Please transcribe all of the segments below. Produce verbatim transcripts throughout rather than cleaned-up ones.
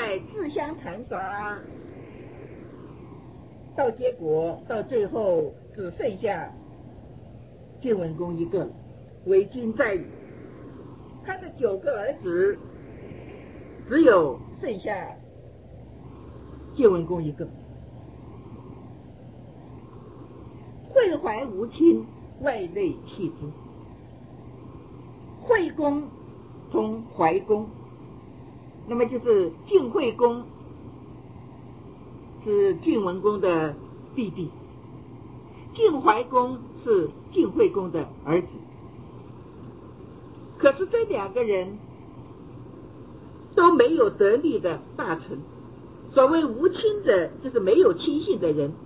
在自相残杀，到结果到最后只剩下晋文公一个了。为今在矣，他的九个儿子只有剩下晋文公一个。惠怀无亲，外内弃之。惠公从怀公，那么就是晋惠公是晋文公的弟弟，晋怀公是晋惠公的儿子。可是这两个人都没有得力的大臣，所谓无亲的，就是没有亲信的人。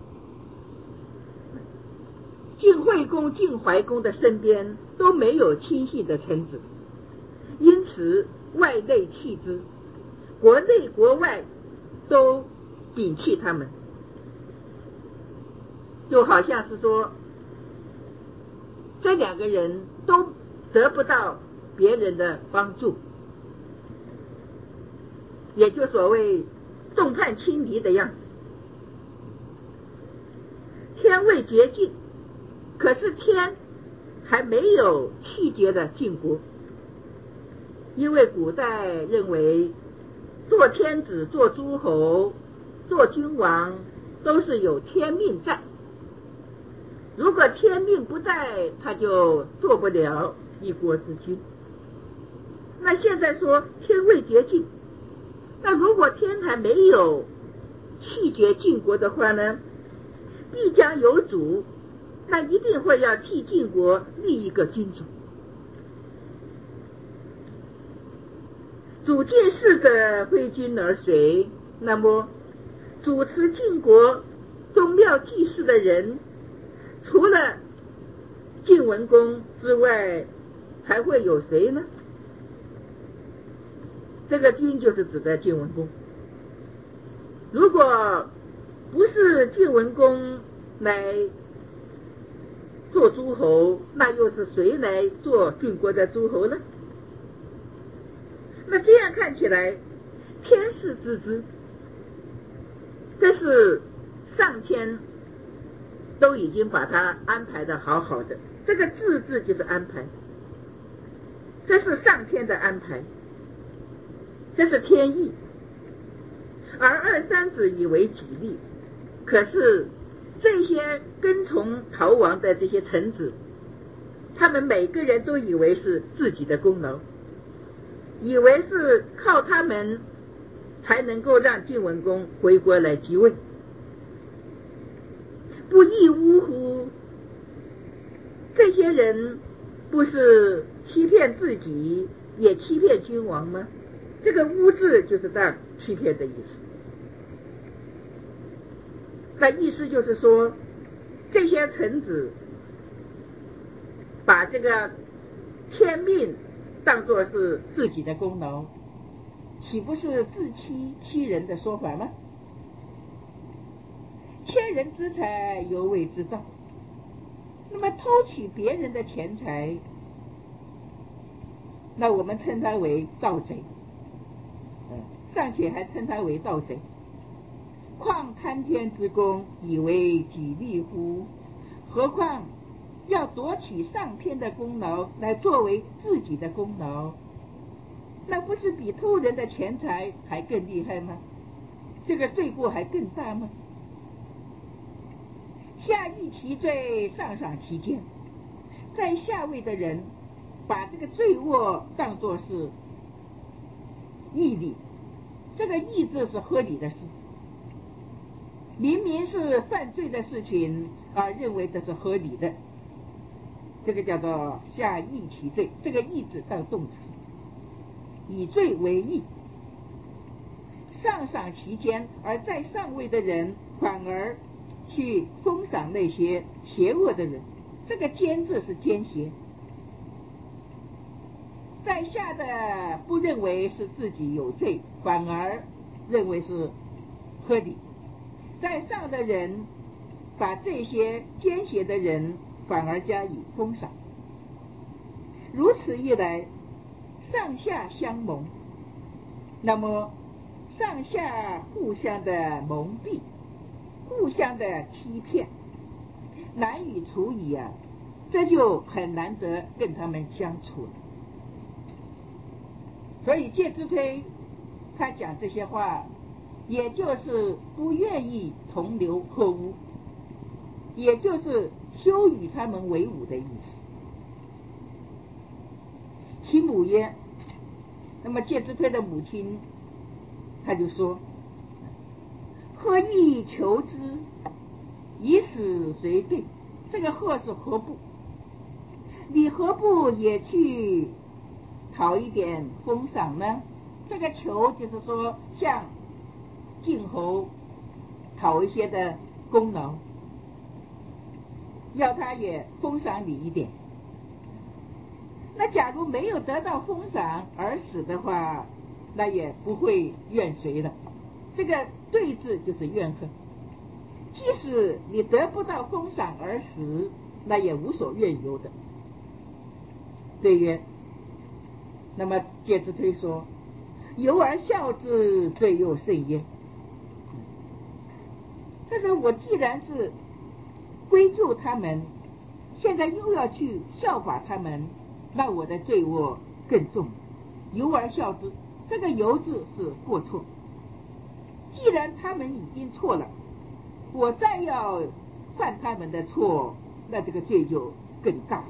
晋惠公、晋怀公的身边都没有亲信的臣子，因此外内弃之，国内国外都摒弃他们，就好像是说这两个人都得不到别人的帮助，也就所谓众叛亲离的样子。天未绝尽，可是天还没有气绝的晋国，因为古代认为做天子、做诸侯、做君王都是有天命在，如果天命不在，他就做不了一国之君。那现在说天未绝尽，那如果天还没有气绝晋国的话呢，必将有主，那一定会要替晋国立一个君主。主进士者非君而谁？那么主持晋国宗庙祭祀的人，除了晋文公之外，还会有谁呢？这个君就是指的晋文公。如果不是晋文公来做诸侯，那又是谁来做晋国的诸侯呢？那这样看起来，天时之之，这是上天都已经把它安排的好好的。这个治字就是安排，这是上天的安排，这是天意。而二三子以为己利，可是这些跟从逃亡的这些臣子，他们每个人都以为是自己的功劳，以为是靠他们才能够让晋文公回国来即位。不亦呜乎？这些人不是欺骗自己，也欺骗君王吗？这个污字就是这样欺骗的意思。那意思就是说，这些臣子把这个天命当作是自己的功劳，岂不是自欺欺人的说法吗？欠人之财，犹未之道。那么偷取别人的钱财，那我们称他为盗贼，尚且还称他为盗贼，况贪天之功，以为己利乎？何况要夺取上天的功劳来作为自己的功劳，那不是比偷人的钱财还更厉害吗？这个罪过还更大吗？下议其罪，上赏其奸。在下位的人把这个罪恶当作是义理，这个义字是合理的事，明明是犯罪的事情而认为这是合理的，这个叫做下议其罪。这个义字当动词，以罪为义，上赏其奸，而在上位的人反而去封赏那些邪恶的人，这个奸字是奸邪。在下的不认为是自己有罪，反而认为是合理，在上的人把这些奸邪的人反而加以封赏。如此一来，上下相蒙，那么上下互相的蒙蔽，互相的欺骗，难以处理啊，这就很难得跟他们相处了。所以介之推他讲这些话，也就是不愿意同流合污，也就是休与他们为伍的意思。其母曰，那么介之推的母亲他就说，何以求之，以死随对。这个何是何不，你何不也去讨一点封赏呢？这个求就是说向晋侯讨一些的功劳，要他也封赏你一点。那假如没有得到封赏而死的话，那也不会怨谁了。这个对字就是怨恨，即使你得不到封赏而死，那也无所怨尤的。对曰，那么介之推说，由而笑之，罪又甚焉。这时我既然是归咎他们，现在又要去效法他们，那我的罪恶更重。由而笑之，这个由字是过错，既然他们已经错了，我再要犯他们的错，那这个罪就更大。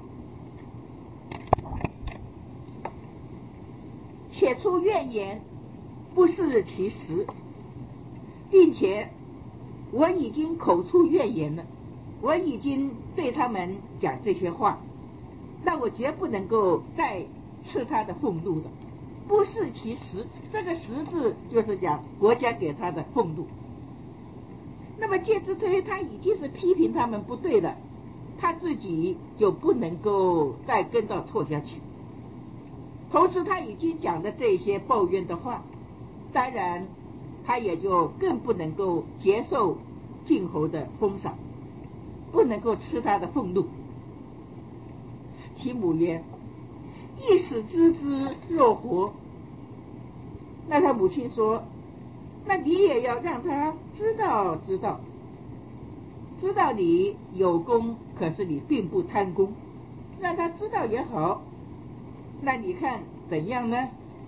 且出怨言，不是其实，并且我已经口出怨言了，我已经对他们讲这些话，那我绝不能够再赐他的俸禄的。不是其实，这个实字就是讲国家给他的俸禄。那么介之推他已经是批评他们不对了，他自己就不能够再跟到错下去。同时他已经讲的这些抱怨的话，当然他也就更不能够接受晋侯的封赏，不能够吃他的俸禄。其母曰，亦使知之若活。那他母亲说，那你也要让他知道知道知道你有功，可是你并不贪功，让他知道也好。那你看怎样呢？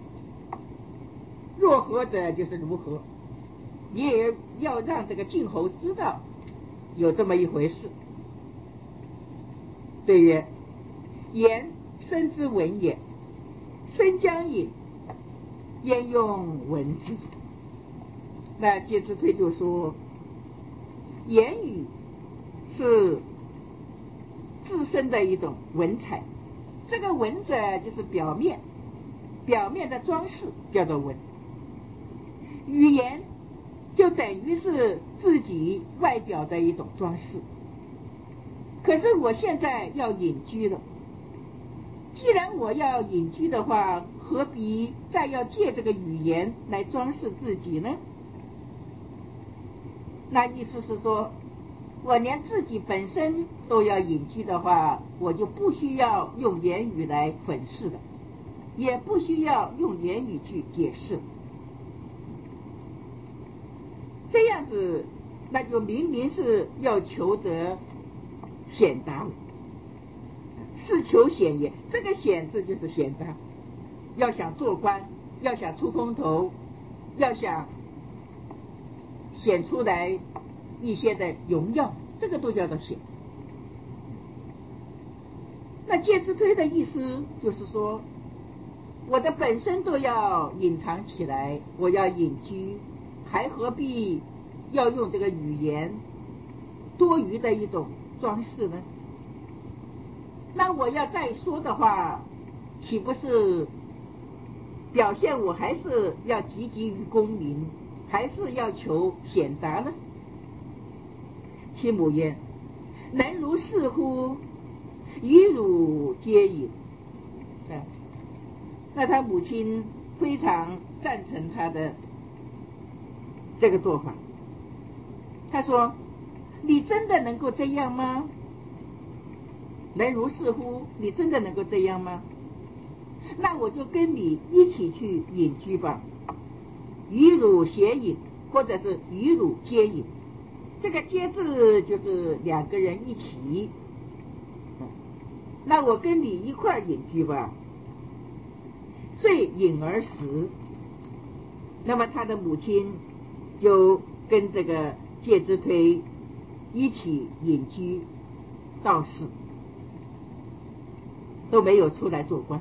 若何者就是如何，你也要让这个晋侯知道有这么一回事。对曰，言生之文也，生将隐，焉用文之？那介之推就说，言语是自身的一种文采，这个文者就是表面，表面的装饰叫做文，语言就等于是自己外表的一种装饰。可是我现在要隐居了，既然我要隐居的话，何必再要借这个语言来装饰自己呢？那意思是说，我连自己本身都要隐居的话，我就不需要用言语来粉饰的，也不需要用言语去解释。这样子，那就明明是要求得显达，是求显也。这个显字就是显达，要想做官，要想出风头，要想显出来一些的荣耀，这个都叫做显。那介之推的意思就是说，我的本身都要隐藏起来，我要隐居，还何必要用这个语言多余的一种装饰呢？那我要再说的话，岂不是表现我还是要积极于功名，还是要求显达呢？其母曰，能如是乎？以汝皆矣。那他母亲非常赞成他的这个做法。他说，你真的能够这样吗？能如是乎？你真的能够这样吗？那我就跟你一起去隐居吧。 与汝偕饮，或者是与汝皆饮。这个皆字就是两个人一起，那我跟你一块隐居吧。遂饮而食。那么他的母亲就跟这个介之推一起隐居到死，都没有出来做官。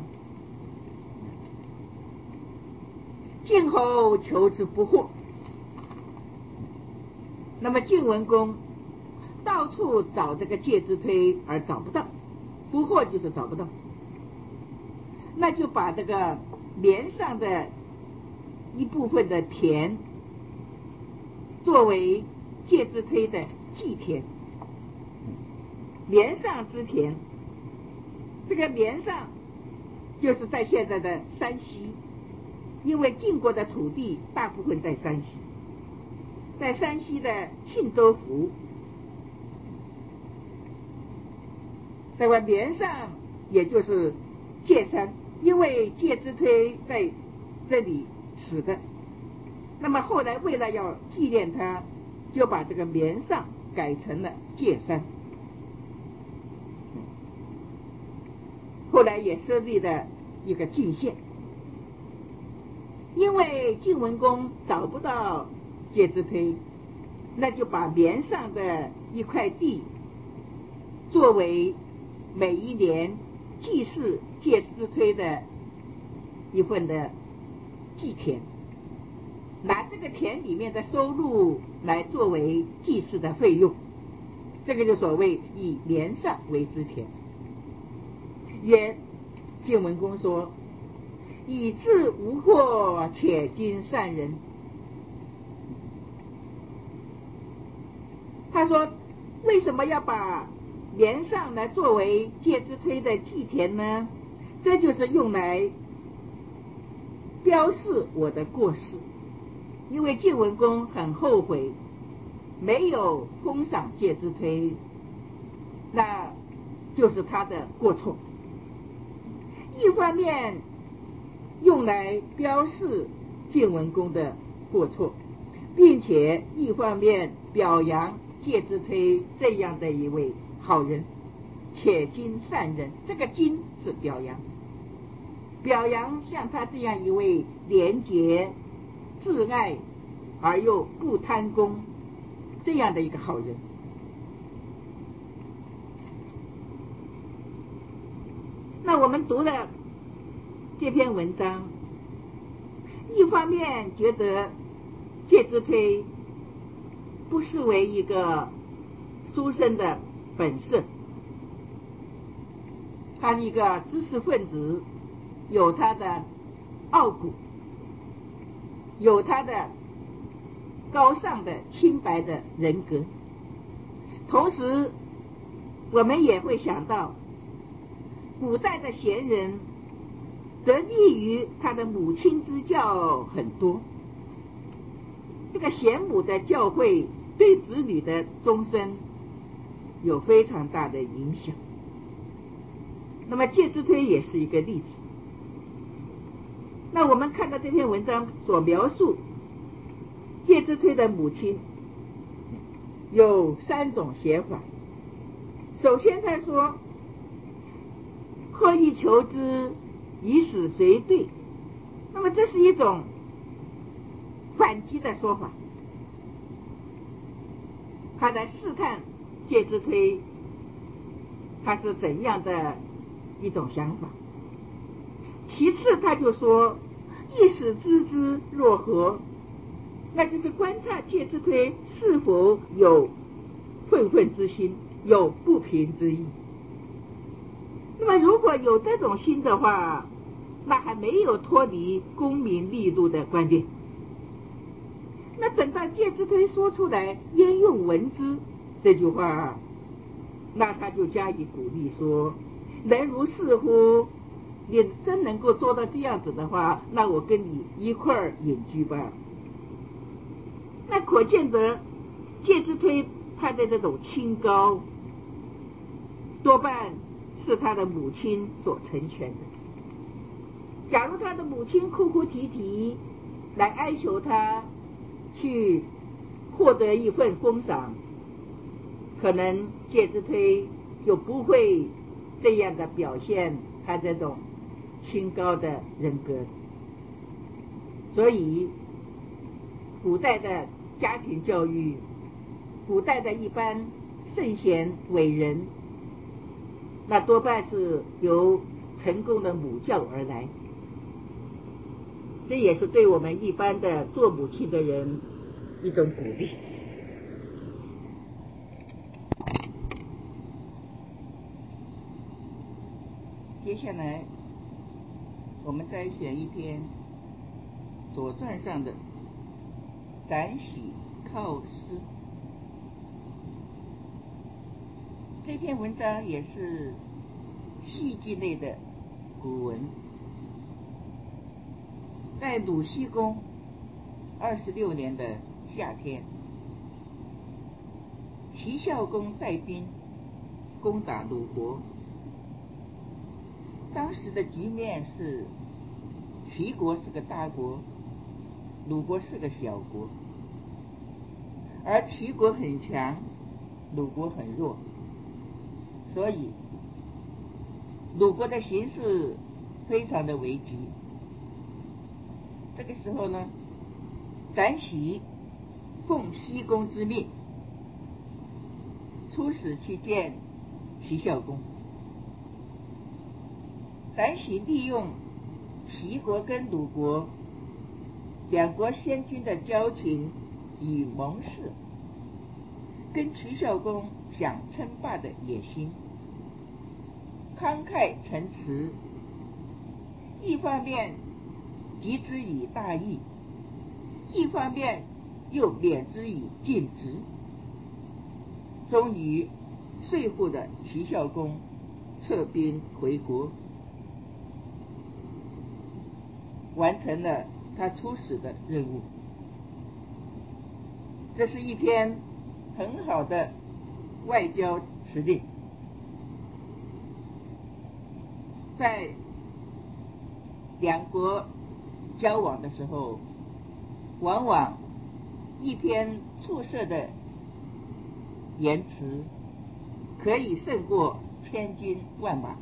晋侯求之不获。那么晋文公到处找这个介之推而找不到，不获就是找不到，那就把这个连上的一部分的田作为介之推的祭田。连上之田，这个连上就是在现在的山西，因为晋国的土地大部分在山西，在山西的庆州府，在外连上也就是介山，因为介之推在这里死的，那么后来为了要纪念他，就把这个连上改成了介山，后来也设立了一个晋县。因为晋文公找不到介之推，那就把连上的一块地作为每一年祭祀介之推的一份的祭田，拿这个田里面的收入来作为祭祀的费用，这个就所谓以连上为之田。曰晋文公说：以智无惑，且今善人。他说为什么要把连上来作为介之推的祭田呢？这就是用来标示我的过失，因为晋文公很后悔没有封赏介之推，那就是他的过错。一方面用来标示晋文公的过错，并且一方面表扬介之推这样的一位好人，且今善人。这个今是表扬，表扬像他这样一位廉洁自爱而又不贪功这样的一个好人。那我们读了这篇文章，一方面觉得介之推不失为一个书生的本色，他是一个知识分子，有他的傲骨，有他的高尚的清白的人格。同时我们也会想到古代的贤人得利于他的母亲之教很多，这个贤母的教诲对子女的终身有非常大的影响。那么介之推也是一个例子。那我们看到这篇文章所描述介之推的母亲有三种写法。首先他说：或欲求之，以使随对。那么这是一种反击的说法，他来试探介之推他是怎样的一种想法。其次他就说：一使知之若何，那就是观察介之推是否有愤愤之心，有不平之意。那么如果有这种心的话，那还没有脱离功名利禄的观点。那等到介之推说出来焉用闻之这句话，那他就加以鼓励说：人如是乎，你真能够做到这样子的话，那我跟你一块儿隐居吧。那可见得介之推他的这种清高多半是他的母亲所成全的。假如他的母亲哭哭啼啼， 来哀求他去获得一份封赏，可能介之推就不会这样的表现他这种清高的人格。所以古代的家庭教育，古代的一般圣贤伟人，那多半是由成功的母教而来，这也是对我们一般的做母亲的人一种鼓励。接下来我们再选一篇左传上的展喜靠诗。这篇文章也是戏剧类的古文。在鲁僖公二十六年的夏天，齐孝公带兵攻打鲁国。当时的局面是齐国是个大国，鲁国是个小国，而齐国很强，鲁国很弱，所以鲁国的形势非常的危急。这个时候呢，展喜奉僖公之命，出使去见齐孝公。展喜利用齐国跟鲁国两国先君的交情与盟誓，跟齐孝公想称霸的野心，慷慨陈词，一方面急之以大义，一方面又勉之以尽职，终于说服了齐孝公撤兵回国，完成了他出使的任务。这是一篇很好的外交辞令。在两国交往的时候，往往一篇出色的言辞可以胜过千军万马，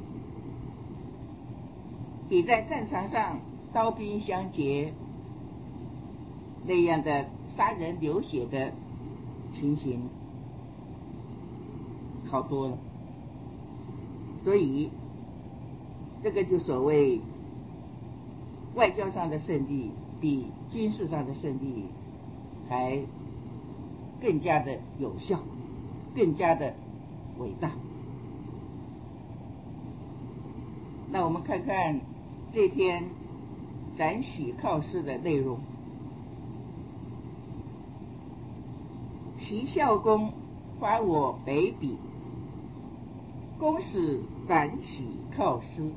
比在战场上刀兵相结那样的杀人流血的情形好多了。所以这个就所谓外交上的胜利比军事上的胜利还更加的有效，更加的伟大。那我们看看这篇展喜靠诗的内容。齐孝公发我北鄙，公使展喜靠诗，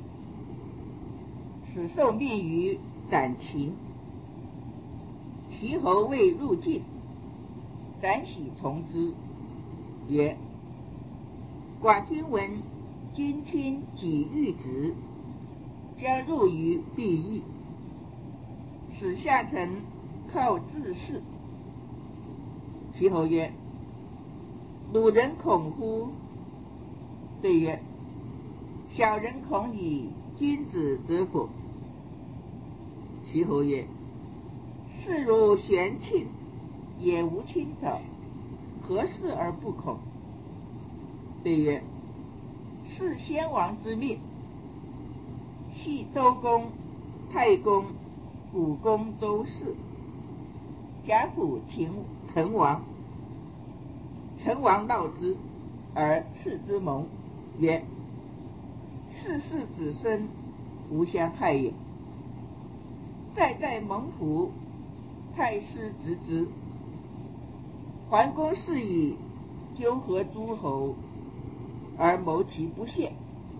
使受命于展禽。齐侯未入晋，展喜从之，曰：寡君闻君亲己欲止，将入于必邑，使下臣靠自事。齐侯曰：鲁人恐乎？对曰：小人恐以君子者否？齐侯曰：视如玄磬，也无侵草，何事而不恐？对曰：是先王之命，系周公、太公、武公周氏，贾府秦成王。成王闹之，而赐之盟，曰：世世子孙，无相害也。再在盟府，太师执之。桓公是以纠合诸侯，而谋其不陷；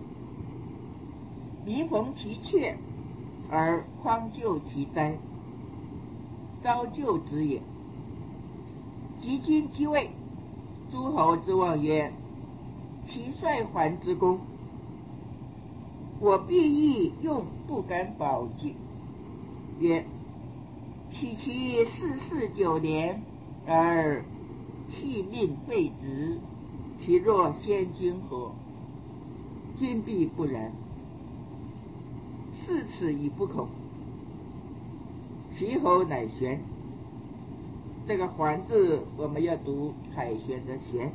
弥缝其阙，而匡救其灾，昭救之也。及君即位，诸侯之望曰：其率桓之功，我必亦用不敢保惧。曰： 喜其四四九年而弃命废职，其若先君何？君必不然。是此已不恐。其后乃玄。这个还字我们要读凯旋的旋。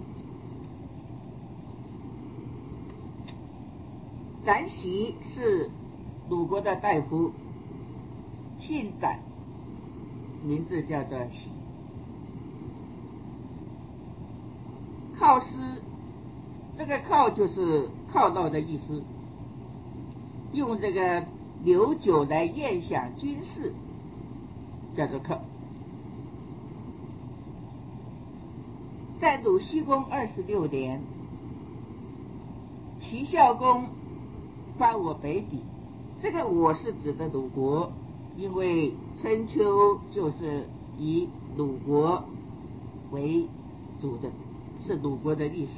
展喜是鲁国的大夫，姓展，名字叫做喜。犒师，这个犒就是犒劳的意思，用这个留酒来宴享军事，叫做犒。在鲁僖公二十六年，齐孝公发我北抵，这个我是指的鲁国，因为春秋就是以鲁国为主的，是鲁国的历史。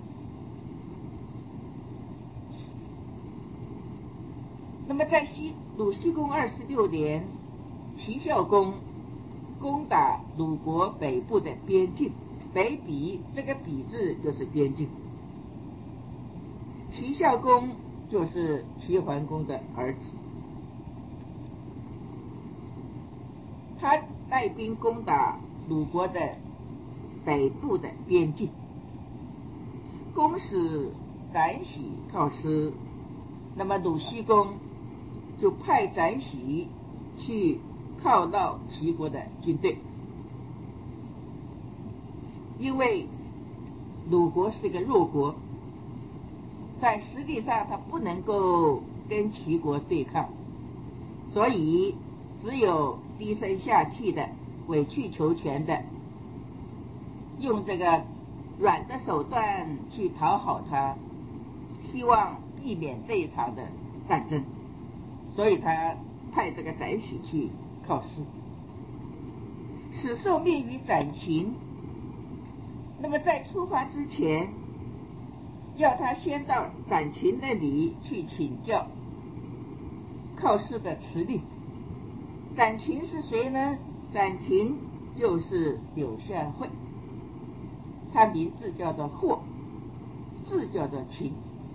那么在西鲁僖公二十六年，齐孝公攻打鲁国北部的边境，北鄙这个鄙字就是边境。齐孝公就是齐桓公的儿子，他带兵攻打鲁国的北部的边境，公使展喜犒师，那么鲁僖公就派展喜去犒劳齐国的军队，因为鲁国是个弱国，在实力上他不能够跟齐国对抗，所以只有低声下气的、委曲求全的，用这个软的手段去讨好他，希望避免这一场的战争，所以他派这个展喜去犒师。使受命于展禽，那么在出发之前，要他先到展禽那里去请教犒师的辞令。展禽是谁呢？展禽就是柳下惠，他名字叫做霍，字叫做禽，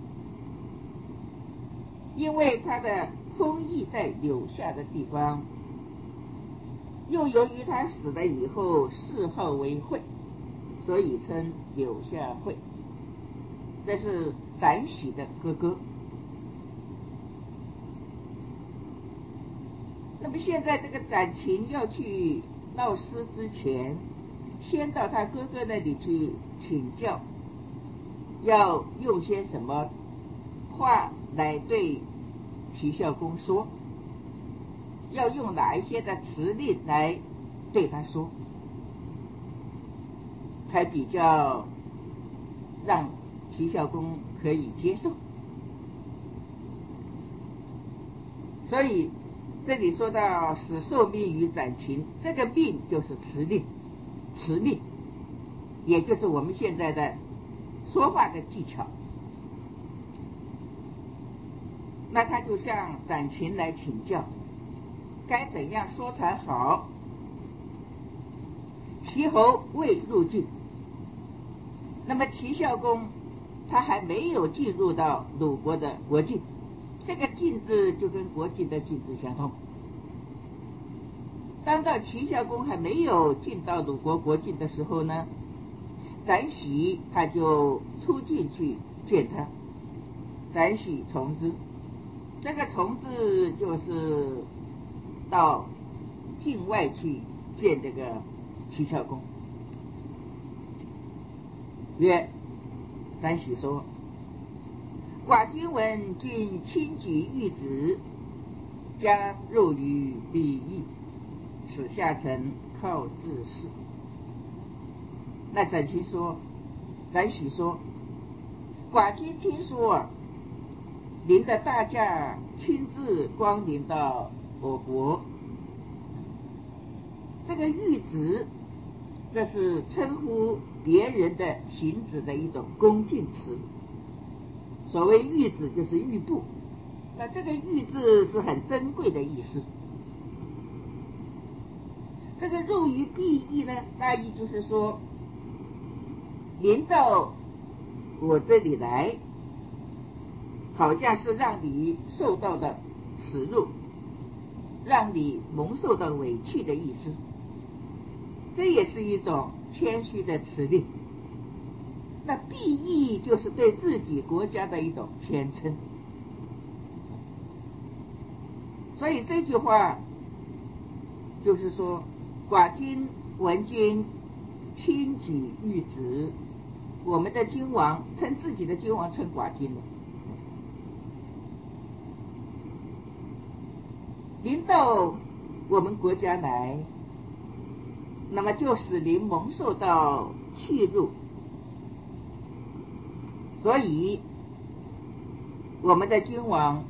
因为他的封邑在柳下的地方，又由于他死了以后谥号为惠，所以称柳下惠。这是展喜的哥哥。那么现在这个展禽要去闹师之前，先到他哥哥那里去请教，要用些什么话来对齐孝公说，要用哪一些的辞令来对他说，才比较让齐孝公可以接受。所以这里说到使受命于展禽，这个命就是辞令，辞命也就是我们现在的说话的技巧。那他就向展禽来请教该怎样说才好。齐侯未入境，那么齐孝公他还没有进入到鲁国的国境，这个境字就跟国境的境字相通。当到齐孝公还没有进到鲁国国境的时候呢，展喜他就出进去见他，展喜从之。这个从字就是到境外去见这个齐孝公。曰，展喜说：寡君闻君轻举玉子，将入于礼义，此下臣靠自是。那展禽说，展喜说：寡君听说您的大驾亲自光临到我国，这个玉子这是称呼别人的行止的一种恭敬词，所谓玉子就是玉部，那这个玉字是很珍贵的意思。 这个入于必义呢，大意就是说，临到我这里来，好像是让你受到的耻辱，让你蒙受到委屈的意思。这也是一种谦虚的辞令。那必义就是对自己国家的一种谦称。所以这句话就是说，寡君闻君轻举欲直，我们的君王称自己的君王称寡君了。临到我们国家来，那么就使您蒙受到欺辱，所以我们的君王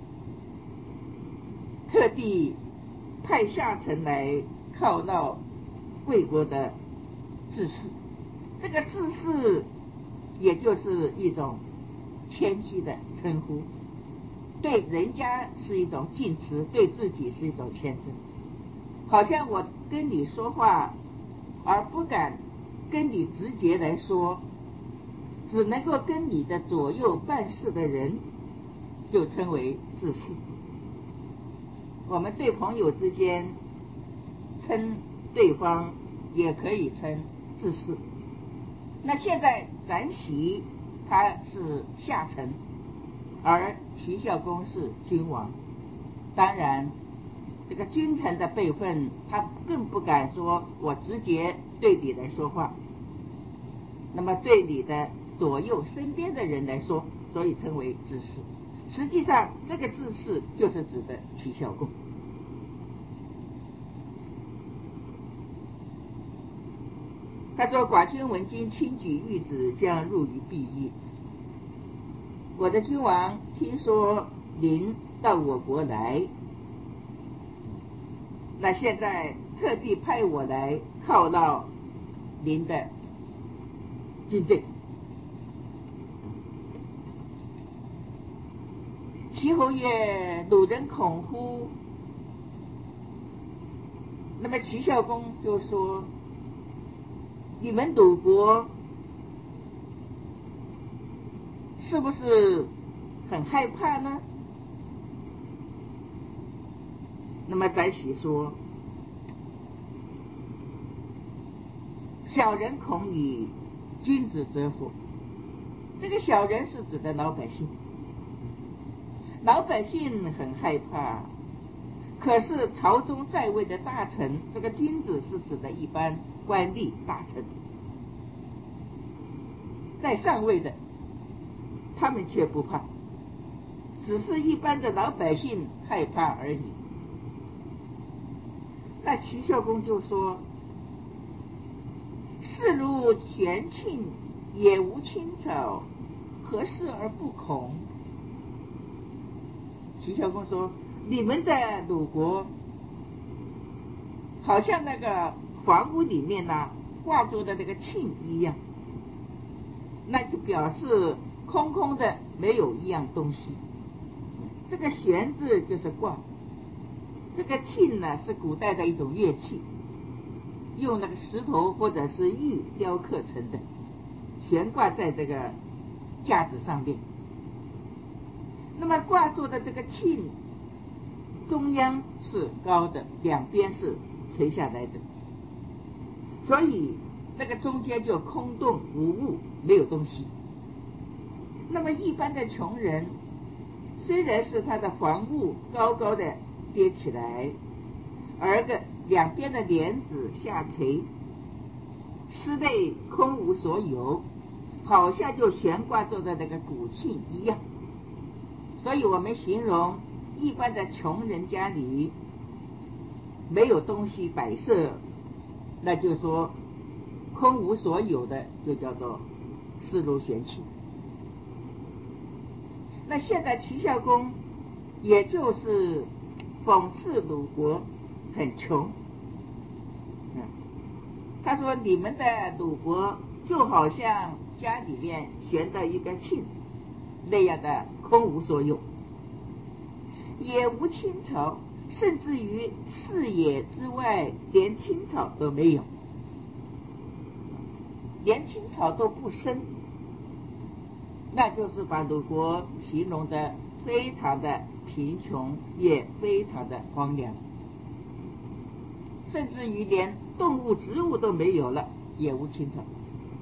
特地派下臣来犒劳贵国的志士。这个志士也就是一种谦虚的称呼，对人家是一种敬辞，对自己是一种谦称。好像我跟你说话而不敢跟你直接来说，只能够跟你的左右办事的人就称为志士。我们对朋友之间称对方也可以称志士。那现在展喜他是下臣，而齐孝公是君王，当然这个君臣的辈分，他更不敢说我直接对你来说话，那么对你的左右身边的人来说，所以称为志士。实际上这个志士就是指的齐孝公。他说，寡君闻君轻举欲直，将入于必义。我的君王听说您到我国来，那现在特地派我来犒劳您的军队。齐侯曰：鲁人恐乎？那么齐孝公就说，你们鲁国是不是很害怕呢？那么宰喜说，小人恐以君子折服。这个小人是指的老百姓，老百姓很害怕，可是朝中在位的大臣，这个君子是指的一般官吏大臣，在上位的他们却不怕，只是一般的老百姓害怕而已。那齐孝公就说，士如田庆，也无青草，何事而不恐？齐孝公说，你们在鲁国好像那个房屋里面呢、啊、挂着的那个磬一样，那就表示空空的，没有一样东西。这个悬字就是挂，这个磬呢是古代的一种乐器，用那个石头或者是玉雕刻成的，悬挂在这个架子上面。那么挂住的这个磬中央是高的，两边是垂下来的，所以那个中间就空洞无物，没有东西。那么一般的穷人，虽然是他的房屋高高的叠起来，而个两边的帘子下垂，室内空无所有，好像就悬挂着的那个古磬一样。所以我们形容一般的穷人家里没有东西摆设，那就说空无所有的，就叫做士如悬磬。那现在齐孝公也就是讽刺鲁国很穷，嗯，他说你们的鲁国就好像家里面悬的一个磬那样的空无所有，也无青草，甚甚至于视野之外连青草都没有，连青草都不生，那就是把鲁国形容的非常的贫穷，也非常的荒凉，甚至于连动物植物都没有了，也无青草。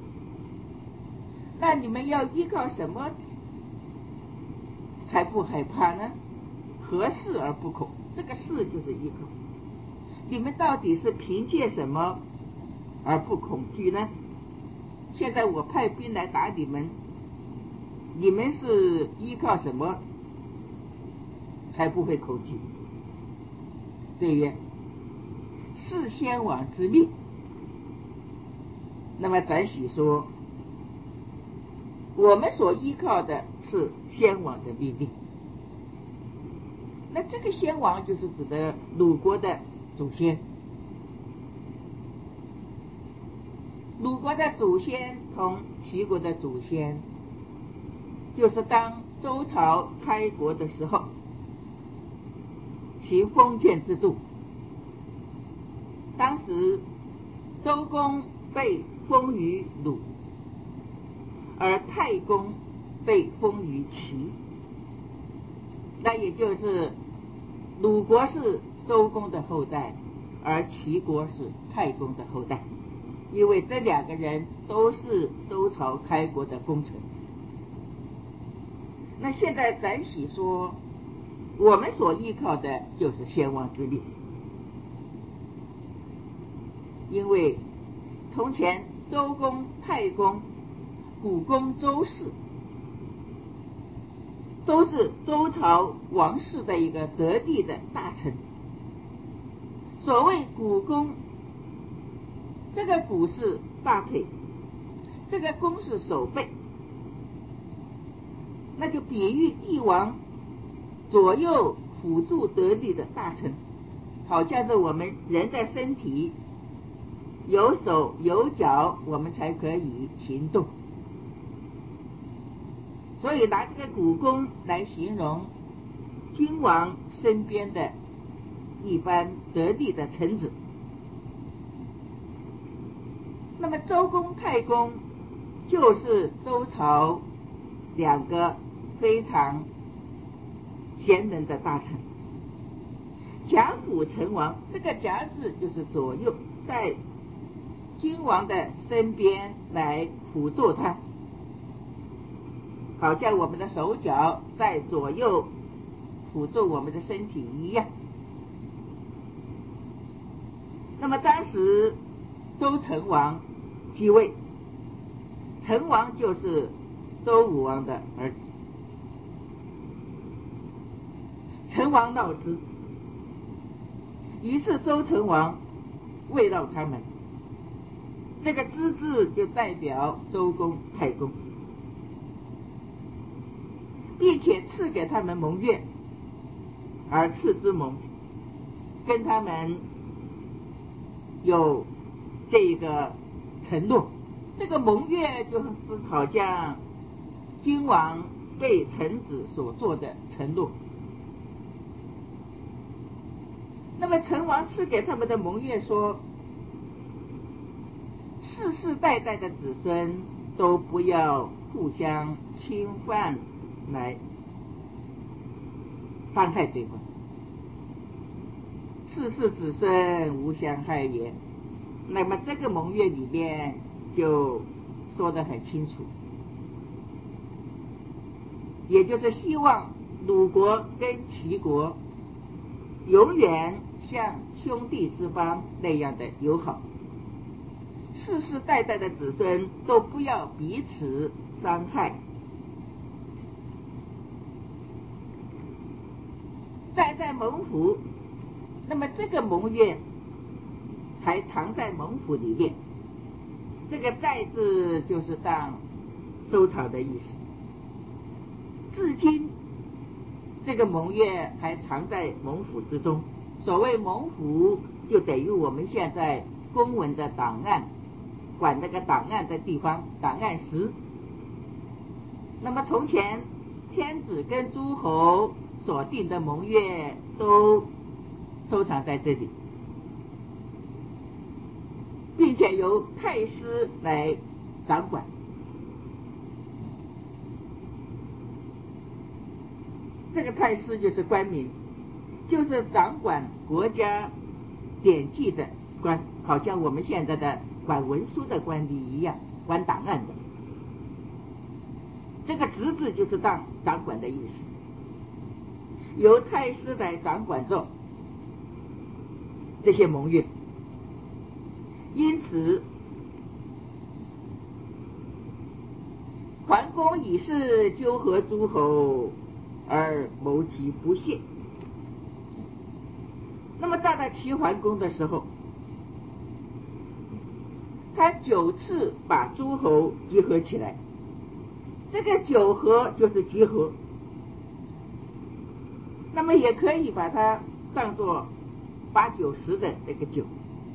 那你们要依靠什么才不害怕呢？何事而不恐？这个事就是依靠。你们到底是凭借什么而不恐惧呢？现在我派兵来打你们，你们是依靠什么才不会恐惧？对曰：是先王之命。那么咱许说，我们所依靠的是先王的命令。那这个先王就是指的鲁国的祖先。鲁国的祖先同齐国的祖先，就是当周朝开国的时候，其封建制度，当时周公被封于鲁，而太公被封于齐，那也就是鲁国是周公的后代，而齐国是太公的后代，因为这两个人都是周朝开国的功臣。那现在咱许说，我们所依靠的就是先王之命，因为从前周公、太公、古公、周氏都是周朝王室的一个得力的大臣。所谓古公，这个古是大腿，这个公是手背，那就比喻帝王左右辅助得力的大臣，好像是我们人的身体有手有脚，我们才可以行动。所以拿这个古公来形容君王身边的一般得力的臣子。那么周公、太公就是周朝两个非常贤能的大臣。贾辅成王，这个贾字就是左右，在君王的身边来辅助他，好像我们的手脚在左右辅助我们的身体一样。那么当时周成王继位，成王就是周武王的儿子。成王闹之，于是周成王慰劳他们，这个之字就代表周公、太公，并且赐给他们盟约，而赐之盟，跟他们有这个承诺。这个盟约就是好像君王对臣子所做的承诺。那么成王赐给他们的盟约说，世世代代的子孙都不要互相侵犯来伤害对方，世世子孙无相害也。那么这个盟约里面就说得很清楚，也就是希望鲁国跟齐国永远像兄弟之邦那样的友好，世世代代的子孙都不要彼此伤害。再在盟府，那么这个盟约还藏在盟府里面，这个在字就是当收藏的意思。至今这个盟约还藏在盟府之中。所谓盟府，就等于我们现在公文的档案，管那个档案的地方，档案室。那么从前天子跟诸侯所定的盟约都收藏在这里，并且由太师来掌管。这个太师就是官民，就是掌管国家典籍的官，好像我们现在的管文书的官吏一样，管档案的。这个职字就是当掌管的意思，由太师来掌管着这些盟约。因此桓公以是纠合诸侯而谋其不懈。那么到了齐桓公的时候，他九次把诸侯集合起来，这个九合就是集合，那么也可以把它当作八九十的这个九。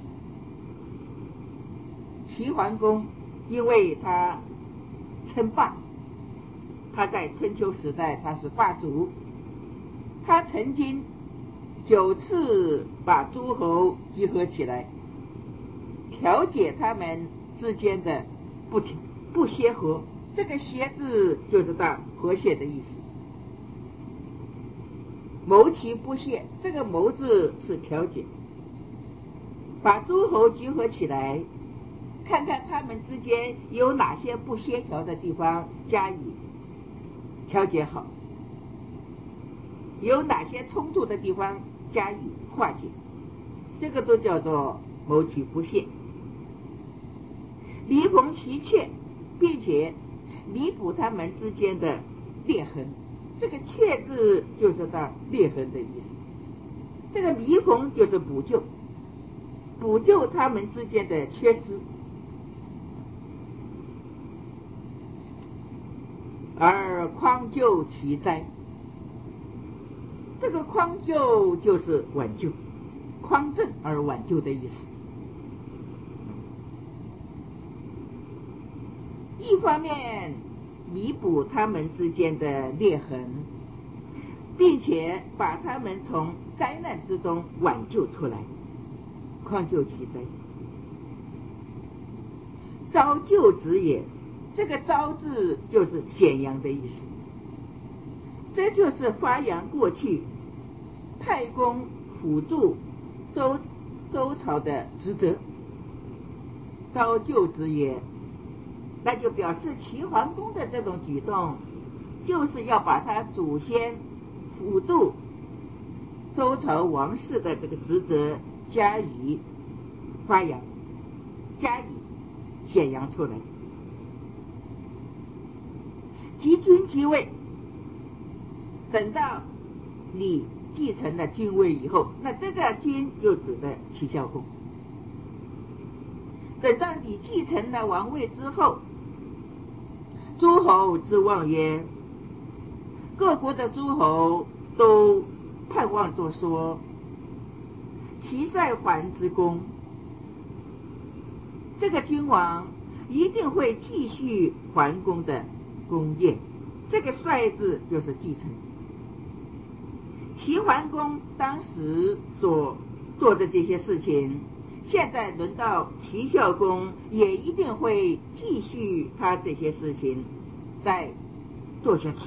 齐桓公因为他称霸，他在春秋时代他是霸主，他曾经九次把诸侯集合起来，调解他们之间的不不协和。这个协字就是当和谐的意思。谋其不懈，这个谋字是调解，把诸侯集合起来，看看他们之间有哪些不协调的地方加以调节好，有哪些冲突的地方加以化解，这个都叫做谋其不懈。弥缝其阙，并且弥补他们之间的裂痕，这个阙字就是当裂痕的意思。这个弥缝就是补救，补救他们之间的缺失，而匡救其灾。这个匡救就是挽救，匡正而挽救的意思。一方面弥补他们之间的裂痕，并且把他们从灾难之中挽救出来，匡救其灾。昭救之也，这个昭字就是显扬的意思，这就是发扬过去太公辅助周周朝的职责。昭救之也，那就表示齐桓公的这种举动就是要把他祖先辅助周朝王室的这个职责加以发扬，加以显扬出来。及君即位，等到你继承了君位以后，那这个君就指的齐孝公。等到你继承了王位之后，诸侯之望曰，各国的诸侯都盼望着说，齐帅桓之功，这个君王一定会继续桓公的功业。这个帅字就是继承。齐桓公当时所做的这些事情，现在轮到齐孝公也一定会继续他这些事情再做下去，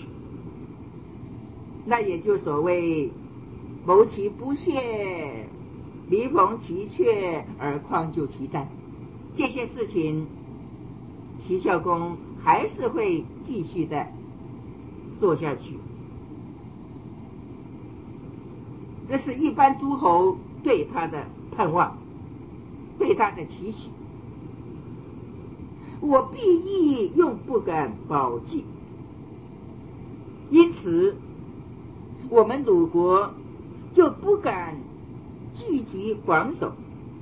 那也就所谓谋其不懈，弥缝其阙，而匡救其灾。这些事情齐孝公还是会继续的做下去，这是一般诸侯对他的盼望，对他的期许。我必亦用不敢保计，因此我们鲁国就不敢聚集防守。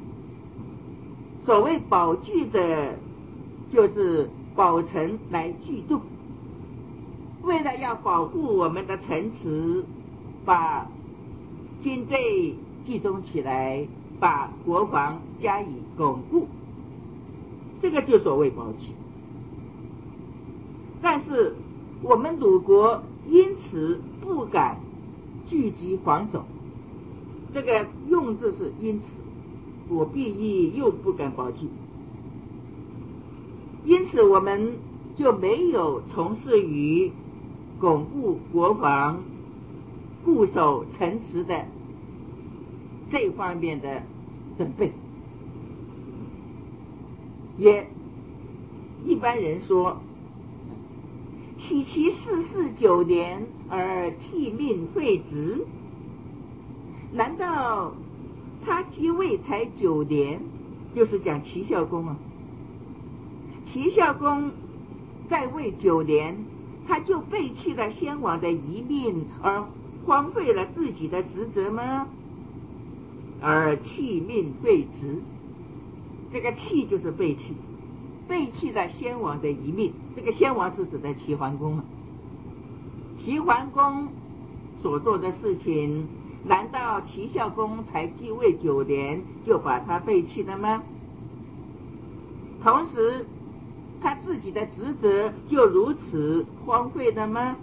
所谓保据者，就是保城来聚众，为了要保护我们的城池，把军队集中起来，把国防加以巩固，这个就所谓保据。但是我们鲁国因此不敢聚集防守， 这个用字是因此，我必亦又不敢保记。因此我们就没有从事于巩固国防、固守城池的这方面的准备。也一般人说，岂其四四九年而替命废职？难道他即位才九年，就是讲齐孝公啊？齐孝公在位九年，他就背弃了先王的遗命，而荒废了自己的职责吗？而弃命废职，这个弃就是背弃，背弃了先王的遗命。这个先王是指的齐桓公啊。齐桓公所做的事情，难道齐孝公才继位九年就把他背弃了吗？同时他自己的职责就如此荒废了吗？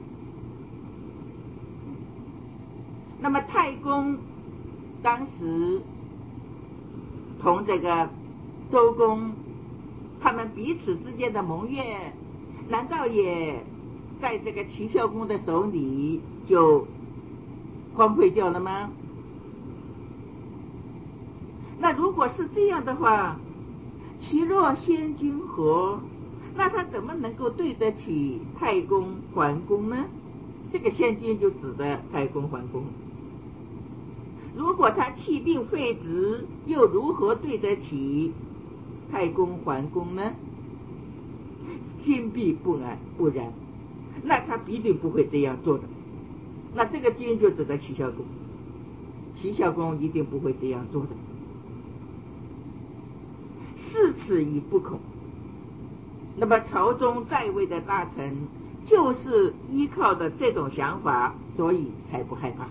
那么太公当时同这个周公他们彼此之间的盟约，难道也在这个齐孝公的手里就荒废掉了吗？那如果是这样的话，其若先君何？那他怎么能够对得起太公、桓公呢？这个先君就指的太公、桓公。如果他弃命废职，又如何对得起太公、桓公呢？天必不然，不然，那他必定不会这样做的。那这个君就指的齐孝公，齐孝公一定不会这样做的。视此以不恐。那么朝中在位的大臣就是依靠的这种想法，所以才不害怕，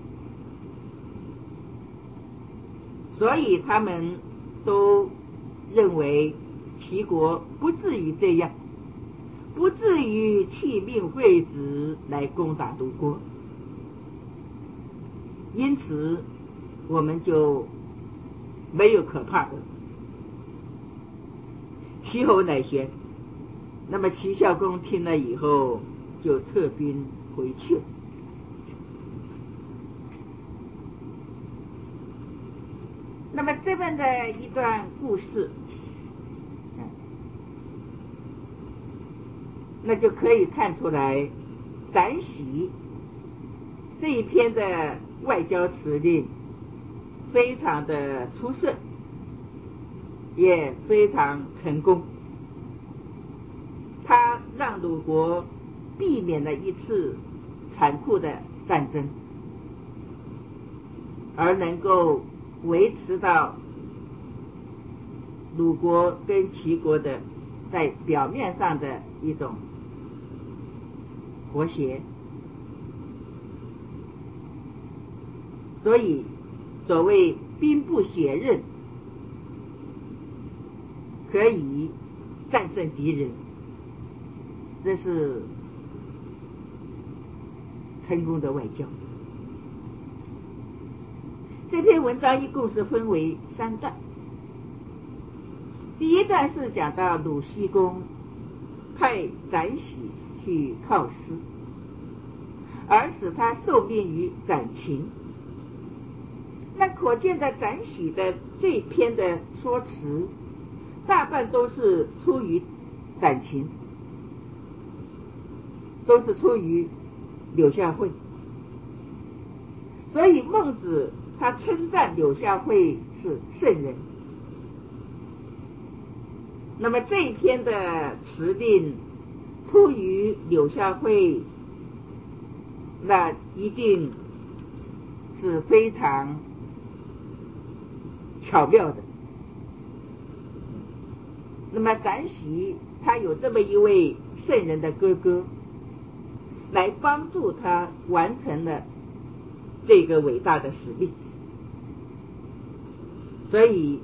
所以他们都认为齐国不至于这样，不至于弃命废职来攻打鲁国。因此我们就没有可怕的。齐侯乃宣。那么齐孝公听了以后就撤兵回去了。那么这边的一段故事，那就可以看出来展喜这一篇的外交辞令非常的出色，也非常成功。他让鲁国避免了一次残酷的战争，而能够维持到鲁国跟齐国的在表面上的一种和谐。所以所谓兵不血刃，可以战胜敌人，这是成功的外交。这篇文章一共是分为三段。第一段是讲到鲁僖公派展喜去犒师，而使他受命于展禽。那可见的展喜的这篇的说辞大半都是出于展禽，都是出于柳下惠。所以孟子他称赞柳下惠是圣人。那么这一篇的辞令出于柳下惠，那一定是非常巧妙的。那么展喜他有这么一位圣人的哥哥，来帮助他完成了这个伟大的使命。所以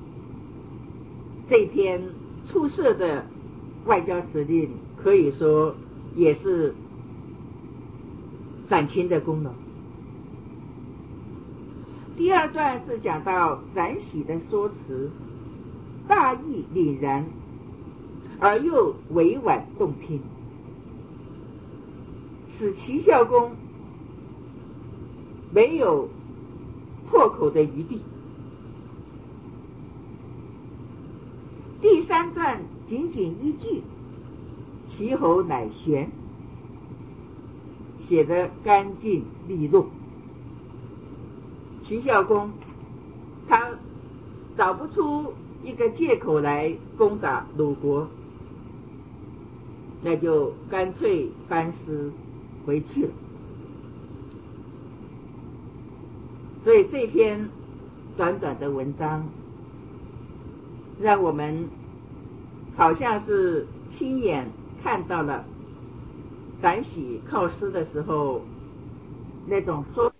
这篇出色的外交辞令可以说也是展禽的功劳。 第二段是讲到展喜的说辞，大义凛然，而又委婉动听，使齐孝公没有破口的余地。第三段仅仅一句，齐侯乃旋，写得干净利落。齐孝公他找不出一个借口来攻打鲁国，那就干脆班师回去了。所以这篇短短的文章让我们好像是亲眼看到了展喜靠师的时候那种说